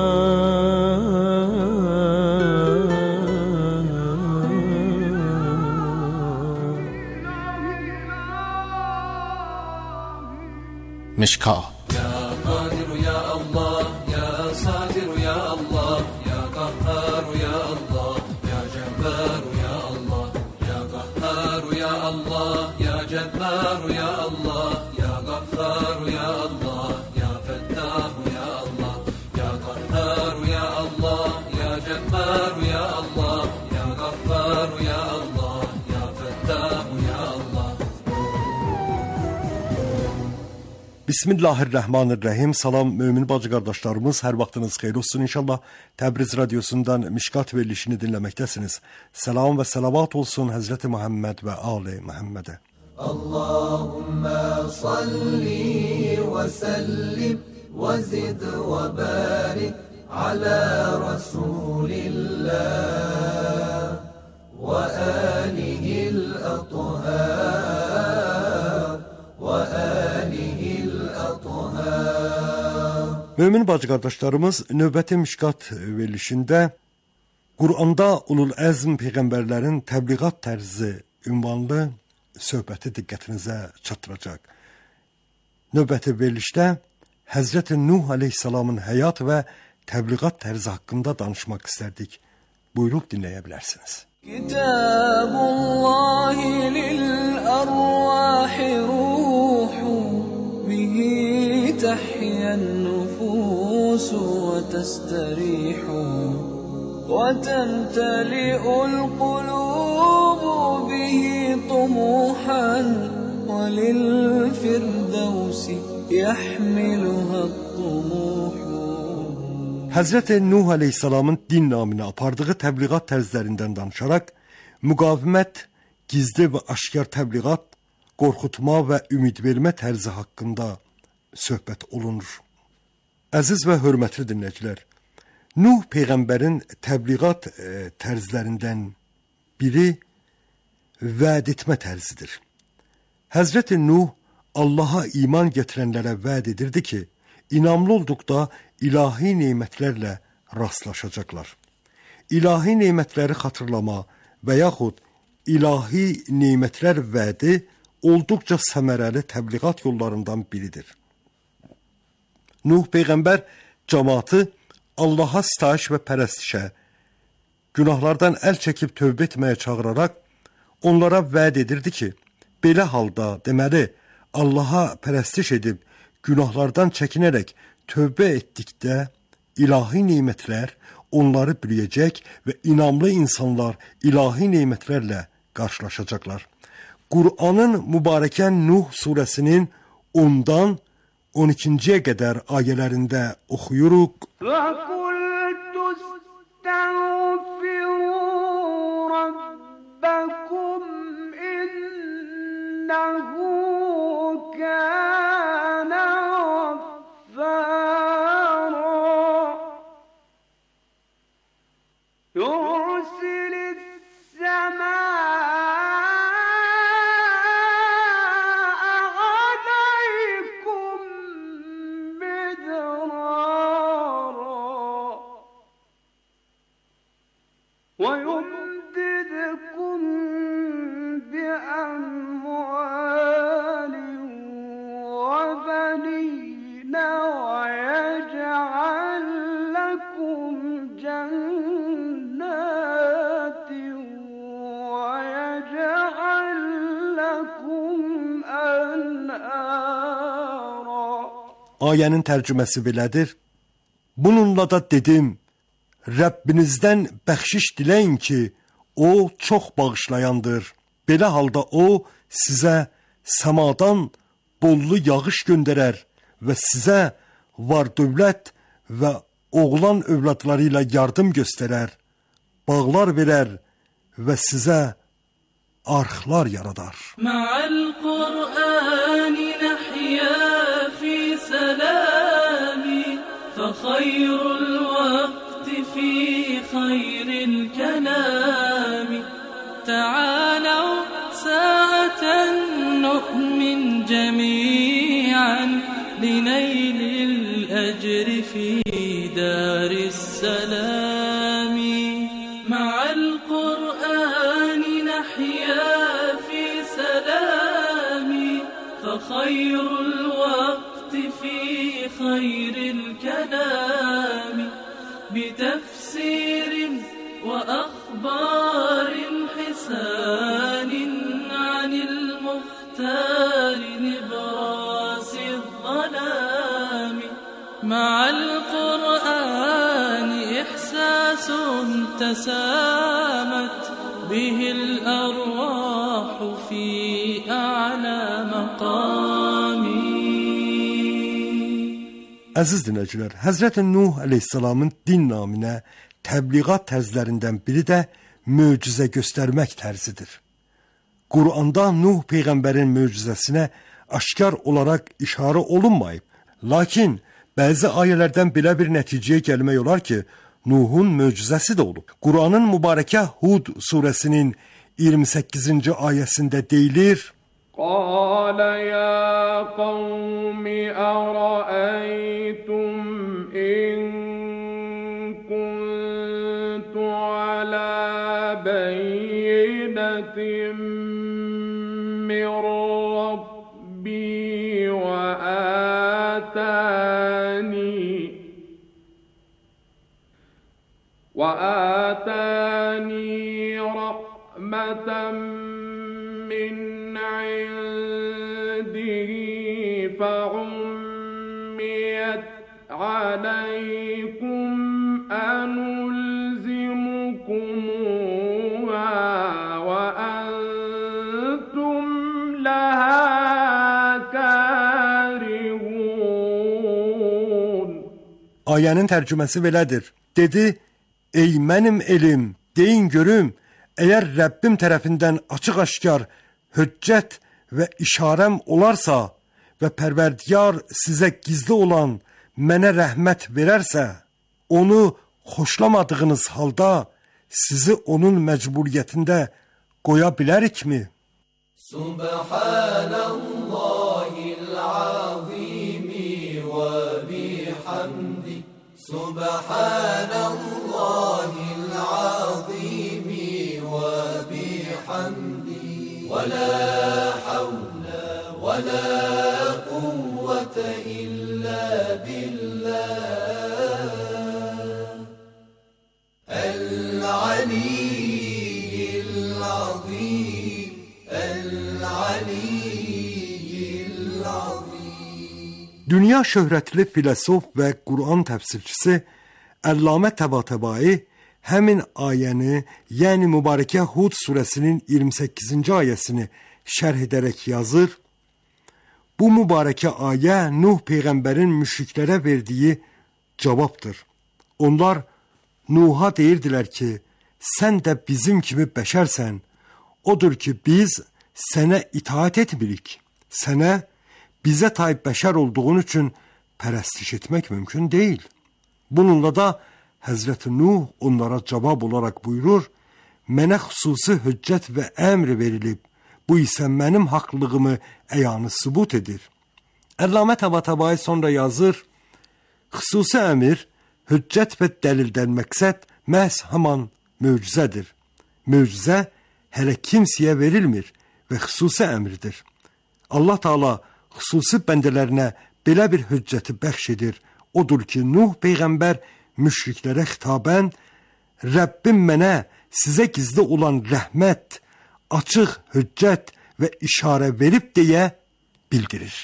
Mişka. Ya Kadir ya Allah, ya Sadir ya Allah, ya Kahhar ya Allah, ya Cebbar ya Allah, ya Kahhar ya Allah, ya Cebbar ya Allah, ya Gaffar ya Allah, ya Fettah ya Allah, ya Kahhar ya Allah, ya Cebbar ya Allah, ya Gaffar ya Allah, ya Fettah ya Allah. Bismillahirrahmanirrahim. Salam mümin bacı qardaşlarımız, hər vaxtınız xeyir olsun inşallah. Təbriz Radiosundan Mişkat verilişini dinləməkdəsiniz. Salam və salavat olsun Həzrəti Muhammed və Ali Muhammedə. Allahümme salli ve sellim ve zid ve barik ala Resulillah ve alihil athar ve alihil athar. Mömin bacı qardaşlarımız, növbəti Mişkat verilişində Quranda Ulul Əzm peyğəmbərlərin təbliğat tərzi ünvanlı söhbəti diqqətinizə çatdıracaq. Növbəti verilişdə Həzrəti Nuh əleyhissalamın həyat və təbliğat tərzi haqqında danışmaq istərdik. Buyurub dinləyə bilərsiniz. Kitabullahi lil-arvahi ruhu bihi tahyan nufusu ve testarihu ve temtali'ul qulubu bihi tumuhan ve lil-firdevsi yahmiluha at-tumuhu. Həzrəti Nuh əleyhissalamın din naminə apardığı təbliğat tərzlərindən danışaraq, müqavimət, gizli və aşkar təbliğat, qorxutma və ümid vermə tərzi haqqında söhbət olunur. Əziz və hörmətli dinləyicilər, Nuh Peyğəmbərin təbliğat e, tərzlərindən biri vəd etmə tərzidir. Həzrəti Nuh Allaha iman gətirənlərə vəd edirdi ki, İnamlı olduqda ilahi nemətlərlə rastlaşacaqlar. İlahi nemətləri xatırlama və yaxud ilahi nemətlər vədi olduqca səmərəli təbliğat yollarından biridir. Nuh Peyğəmbər cəmaatı Allaha sitayiş və pərəstişə, günahlardan əl çəkib tövbə etməyə çağıraraq onlara vəd edirdi ki, belə halda deməli Allaha pərəstiş edib günahlardan çəkinərək tövbə etdikdə ilahi nemətlər onları bürüyəcək və inamlı insanlar ilahi nemətlərlə qarşılaşacaqlar. Qur'anın mübarəkən Nuh surəsinin ondan on ikinciyə qədər ayələrində oxuyuruq. Və qultu istəğfiru rabbəkum innəhu kənə يرسل السماء عليكم مدرارا ويمددكم بأموال وبنين ويجعل لكم جنات ويجعل لكم أنهارا. Ayənin tərcüməsi belədir. Bununla da dedim, Rəbbinizdən bəxşiş diləyin ki, o çox bağışlayandır. Belə halda o sizə səmadan bollu yağış göndərər və sizə var dövlət və oğlan övladları ilə yardım göstərər, bağlar verər və sizə arxlar yaradar. Ma'al Qur'ani nahya fi salami fa khayrul waqti fi khayril kalami ta'alaw sa'atan nu'min jami'an linaylil ajri fi دار السلام مع القرآن نحيا في سلام فخير الوقت في خير الكلام بتفسير وأخبار حسان عن المختار نبراس الظلام مع القرآن إحساس تسامت به الأرواح في أعلى مقام. Əziz dinləyicilər, Həzrəti Nuh əleyhissalamın din naminə təbliğat tərzlərindən biri də möcüzə göstərmək tərzidir. Qur'anda Nuh Peyğəmbərin möcüzəsinə aşkar olaraq işarə olunmayıb, lakin bəzi ayələrdən belə bir nəticəyə gəlmək olar ki, Nuhun möcüzəsi də olub. Qur'anın mübarəkə Hud surəsinin iyirmi səkkizinci ayəsində deyilir: قال يا قوم أرأيتم إن كنت على بينة وآتاني وآتاني رحمة من عنده فعميت عليكم أنلزمكموها وأنتم لها كارهون. Ayənin tərcüməsi belədir. Dedi: Ey mənim elim, deyin görüm, əgər Rəbbim tərəfindən açıq-aşkar hüccət və işarəm olarsa və Pərverdigar sizə gizli olan mənə rəhmət verərsə, onu xoşlamadığınız halda sizi onun məcburiyyətində qoya bilərikmi? Subhanallahil azimi və bihamdi Subhanallahil azimi və bihamdi və la havle və la quvvete illa billah el-aliyyil azim el-aliyyil azim. Dünya şöhrətli filosof və Quran təfsirçisi Əllamə Təbatəbai həmin ayəni, yəni mübarəkə Hud surəsinin iyirmi səkkizinci ayəsini şərh edərək yazır. Bu mübarəkə ayə Nuh peyğəmbərin müşriklərə verdiyi cavabdır. Onlar Nuh'a deyirdilər ki, sən də bizim kimi bəşərsən. Odur ki, biz sənə itaat etmirik. Sənə bizə tayb bəşər olduğun üçün pərəstiş etmək mümkün deyil. Bununla da Həzrəti Nuh onlara cavab olaraq buyurur, mənə xüsusi hüccət və əmr verilib, bu isə mənim haqlığımı əyanı sübut edir. Əllamə Təbatəbai sonra yazır, xüsusi əmr, hüccət və dəlildən məqsəd məhz haman möcüzədir. Möcüzə hələ kimsəyə verilmir və xüsusi əmrdir. Allah Taala xüsusi bəndələrinə belə bir hüccəti bəxş edir. Odur ki, Nuh peyğəmbər müşriklərə xitabən, Rəbbim mənə sizə gizli olan rəhmət, açıq hüccət və işarə verib deyə bildirir.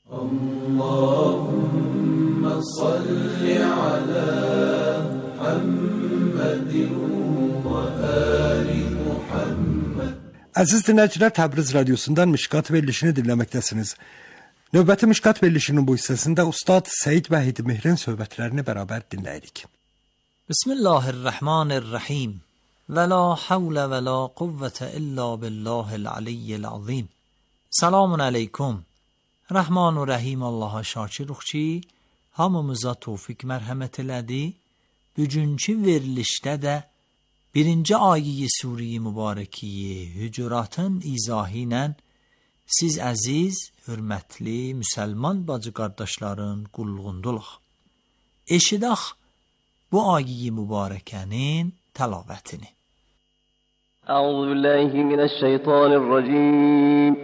Allahümme salli ala Muhammedin və ali Muhammed. Əziz dinləyicilər, Təbriz radiosundan Mişkat verilişini dinləməkdəsiniz. Növbəti Mişkat verilişinin bu hissəsində Ustad Səid Vəhid Mehrin söhbətlərini bərabər dinləyirik. Bismillahirrahmanirrahim. Və la havlə və la quvvətə illa billahil aliyyil azim. Selamun aleyküm. Rəhman və Rəhim Allaha şakiruq ki, hamımıza tövfik mərhəmət elədi. Bugünkü verilişdə də birinci ayə-i Sure-i Mübarəkiyi Hücuratın izahı ilə siz əziz, hörmətli müsəlman bacı qardaşların qulluğunduluq. Eşidək bu ayə-i mübarəkənin təlavətini. Əuzu billahi minəşşeytanirracim.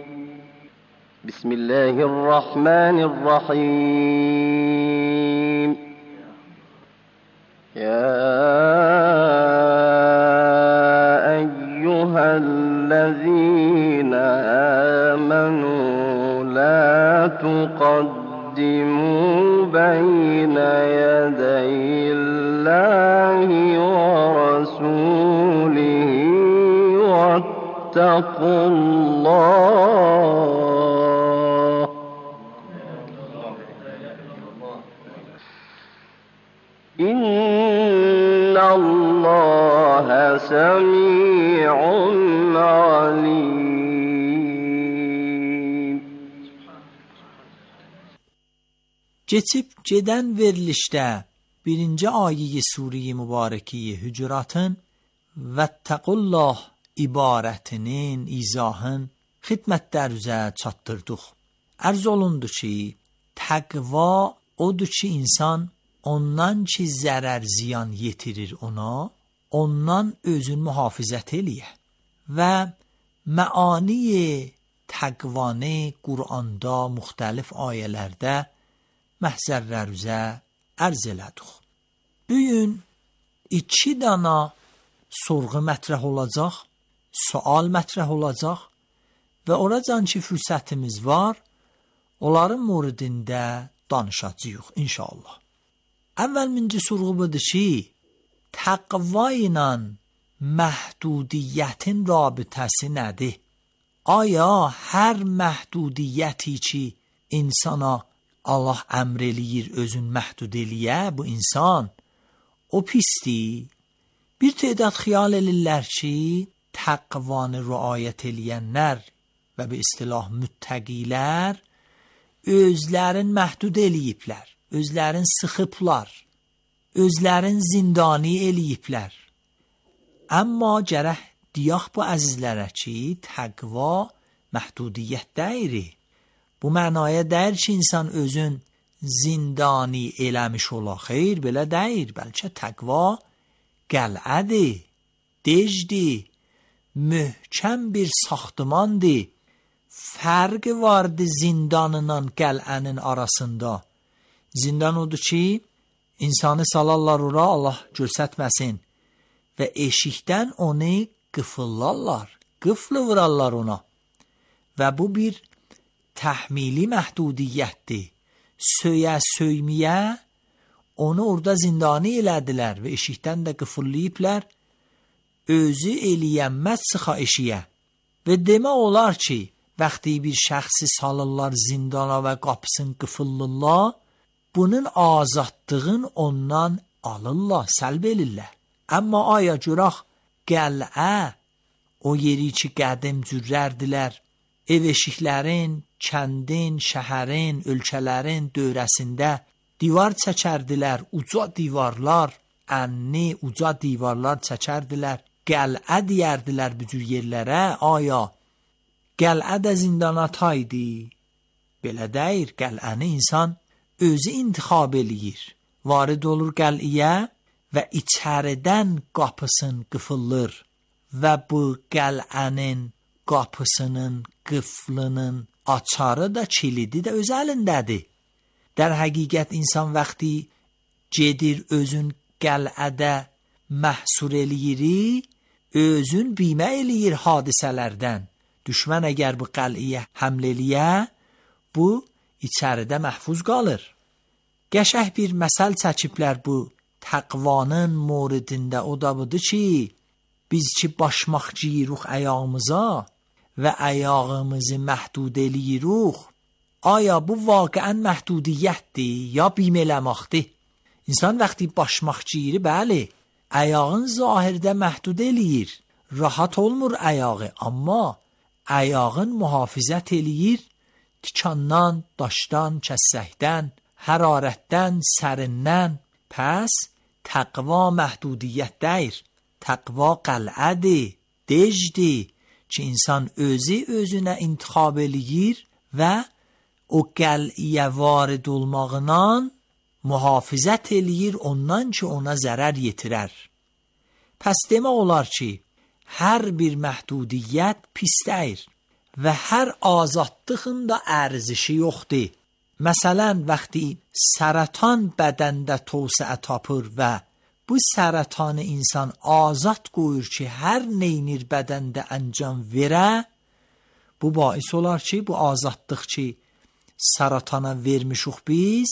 Bismillahirrahmanirrahim. Ya eyyühellezine amenu la tuqaddimu beyne yedeyillahi ve rasulihi vettekullah. İnnallâhe semî'un alîm. Keçib gedən verilişdə birinci ayə-i Sure-i Mübarəkiyi Hücuratın Vəttəqullah ibarətinin, izahın xidmətlər üzə çatdırdıq. Ərz olundu ki, təqva odur ki, insan ondan ki zərər ziyan yetirir ona, ondan özün mühafizət eləyə və məani təqvanı Quranda müxtəlif ayələrdə məhzərlər üzə ərz elədik. Bugün iki dana sorğu mətrəh olacaq, sual mətrəh olacaq və oracan ki fürsətimiz var, onların moridində danışacağıq inşallah. Əvvəlminci sorğu budur ki, təqva ilə məhdudiyyətin rabitəsi nədir? Aya hər məhdudiyyəti ki insana Allah əmr eləyir özün məhdud eləyə, bu insan o pisdir. Bir tədad xiyal elirlər ki, təqvanı riayət eləyənlər və bir istilah müttəqilər özlərin məhdud eləyiblər, özlərin sıxıblar, özlərin zindani eləyiblər. Amma gərək deyək bu əzizlərə ki, təqva məhdudiyyət deyir. Bu mənaya deyir ki, insan özün zindani eləmiş ola. Xeyr, belə deyir. Bəlkə təqva qəl'ədir, dejdir, möhkəm bir saxtımandır. Fərq vardı zindanla qəl'ənin arasında. Zindan odur ki, insanı salarlar ora, Allah görsətməsin və eşikdən onu qıfıllarlar, qıflı vurarlar ona. Və bu bir təhmili məhdudiyyətdir. Söyə söyməyə onu orada zindani elədilər və eşikdən də qıfırlayıblər, özü eləyənməz sıxa eşiyə. Və demə olar ki, vaxtı bir şəxsi salırlar zindana və qapısını qıfırlırlar, bunun azadlığın ondan alırlar, səlb elirlər. Amma aya görək, qəl'ə, o yeri ki qədim cürərdilər, ev eşiklərin, kəndin, şəhərin, ölkələrin dövrəsində divar çəkərdilər, uca divarlar, ənni, uca divarlar çəkərdilər, qəl'ə deyərdilər bu cür yerlərə. Aya, qəl'ə də zindana taydı. Belə deyir, qəl'əni insan özü intixab eləyir. Varid olur qəl'iyə və içəridən qapısını qıfılır və bu qəl'ənin qapısının, qıflının açarı da, kilidi də öz əlindədir. در həqiqət insan vaxtı gedir özün qəl'ədə məhsur eləyir, özün bimə eləyir hadisələrdən. Düşmən əgər bu qəl'iyə həml eləyə, bu içəridə məhfuz qalır. Qəşəh bir məsəl çəkiblər bu təqvanın moridində, o da budur ki, biz ki başmaq giyiruq əyağımıza və əyağımızı məhdud eləyiruq, aya bu vaqiən məhdudiyyətdir ya bim eləməkdir? İnsan vaxtı başmaq giyiri, bəli, əyağın zahirdə məhdud eləyir, rahat olmur əyağı, amma əyağın mühafizət eləyir, tikandan, daşdan, kəssəkdən, hərarətdən, sərindən. Pəs təqva məhdudiyyətdəyir. Təqva qəl'ədir, dejdir ki, insan özü özünə intixab eləyir və o qəl'iyə varid olmağından mühafizət eləyir ondan ki, ona zərər yetirər. Pəs demək olar ki, hər bir məhdudiyyət pisdəyir və hər azadlığın da ərzişi yoxdur. Məsələn, vaxtı səratan bədəndə tövsiə tapır və bu sərətanı insan azad qoyur ki, hər neynir bədəndə əncam verə, bu bais olar ki, bu azadlıq ki, sərətana vermişuq biz,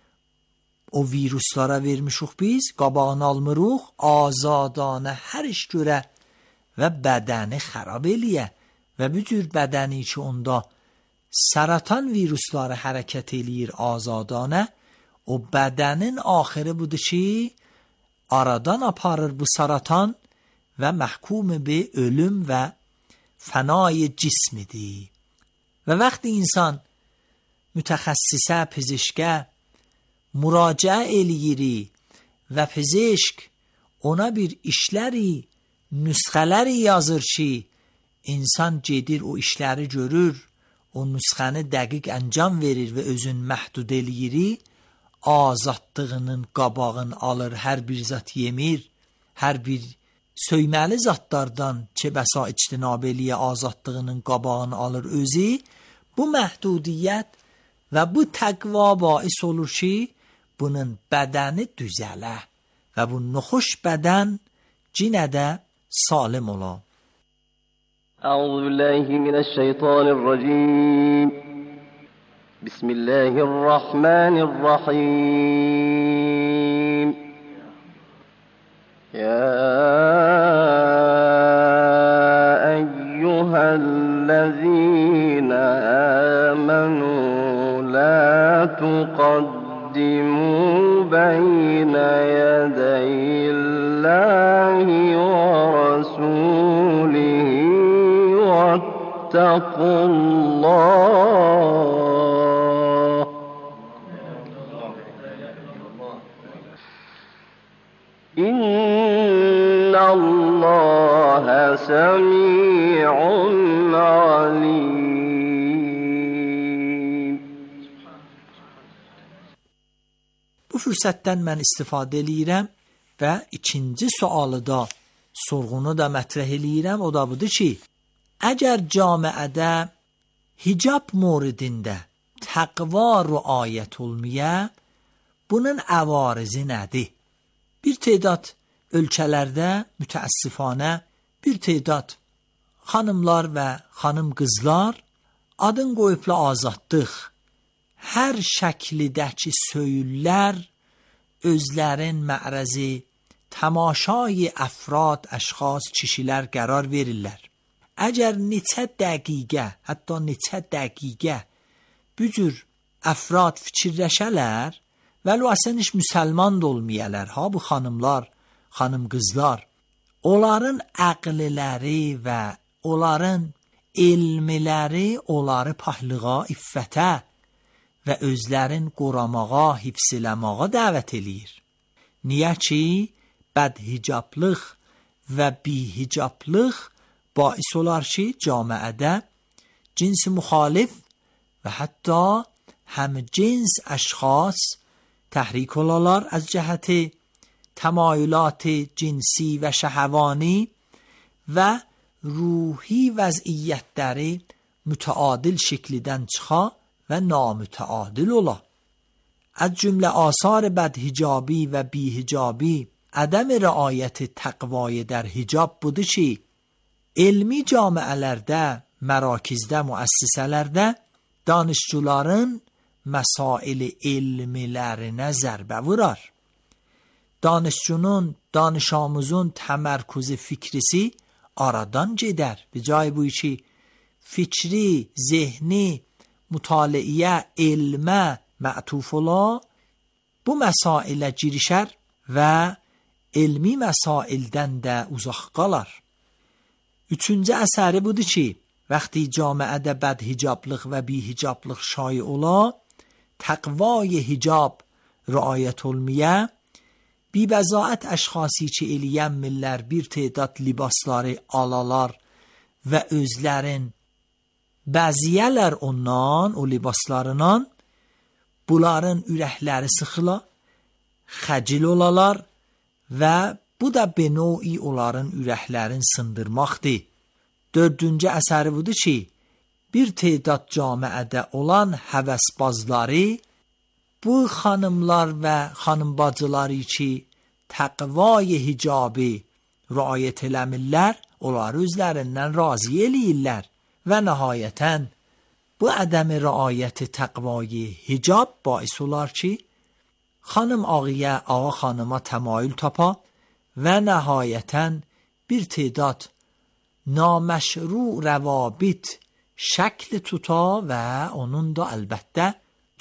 o viruslara vermişuq biz, qabağını almırıq, azadanə hər iş görə və bədəni xərab eləyə və bu cür bədəni ki, onda səratan virusları hərəkət eləyir azadanə, o bədənin axırı budur ki, aradan aparır bu səratan və məhkum bi ölüm və fənay cismidir. Və vaxtı insan mütəxəssisə, pizişkə müraciə eləyiri və pizişk ona bir işləri, nüsxələri yazır ki, insan gedir o işləri görür, o nüsxəni dəqiq əncam verir və özün məhdud eləyiri, azadlığının qabağını alır, hər bir zat yemir, hər bir söyməli zatlardan ki, bəsa ictinab eləyə azadlığının qabağını alır özü, bu məhdudiyyət və bu təqva bais olur ki, bunun bədəni düzələ və bu nuxuş bədən cinə də salim ola. أعوذ بالله من الشيطان الرجيم بسم الله الرحمن الرحيم يا أيها الذين آمنوا لا تقدموا بين يدي الله ورسوله واتقوا الله إن الله سميع عليم. Bu fürsətdən mən istifadə eləyirəm və ikinci sualı da, sorğunu da mətrəh eləyirəm. O da budur ki, əgər camiədə hicab moridində təqva riayət olmaya, bunun əvarizi nədir? Bir tədad ölkələrdə mütəəssifanə bir tədad xanımlar və xanım qızlar adın qoyubla azadlıq. Hər şəklidəki söyüllər özlərin mə'rəzi tamaşayı əfrad, əşxas, kişilər qərar verirlər. Əgər neçə dəqiqə, hətta neçə dəqiqə bu cür əfrad fikirləşələr, vəli əsən heç müsəlman da olmayalar, ha bu xanımlar, xanım qızlar, onların əqliləri və onların elmiləri onları pahlığa, iffətə və özlərin qoramağa, hifziləmağa dəvət eləyir. Niyə ki, bədhicablıq və bihicablıq bais olar ki, camiədə cinsi müxalif və hətta həm cins əşxas təhrik olalar az cəhəti təmayülat cinsi və şəhəvani və ruhi vəziyyətləri mütəadil şəklidən çıxa və namütəadil ola. Az cümlə asar bədhicabi və bihicabi ədəm riayət təqvayı در hicab budur ki, elmi camiələrdə, mərakizdə, müəssisələrdə danışçuların məsail elmilərinə zərbə vurar. Danışçunun, danışamızın təmərküzü fikrisi aradan gedər. Bir cay bu ki, fikri, zehni, mütaliyə, elmə mə'tuf ola, bu məsailə girişər və elmi məsaildən də uzaq qalar. Üçüncü əsəri budur ki, vəqti camiədə bədhicablıq və bihicablıq şayı ola, təqvay hicab riayət olmaya, bi bəzaət əşxasi ki eləyənmirlər bir tədad libasları alalar və özlərin bəziyələr ondan, o libaslarından, bunların ürəkləri sıxıla, xəcil olalar və bu da benoi onların ürəklərin sındırmaqdır. Dördüncü əsəri budur ki, bir tədad camiədə olan həvəsbazları, bu xanımlar və xanım bacıları ki, təqvay hicabi riayət eləmirlər, onları özlərindən razı eləyirlər və nəhayətən bu ədəmi riayət təqvay hicab bais olar ki, xanım ağıya, ağa xanıma təmayül tapa və nəhayətən bir tədad naməşru rəvabit şəkli tuta və onun da əlbəttə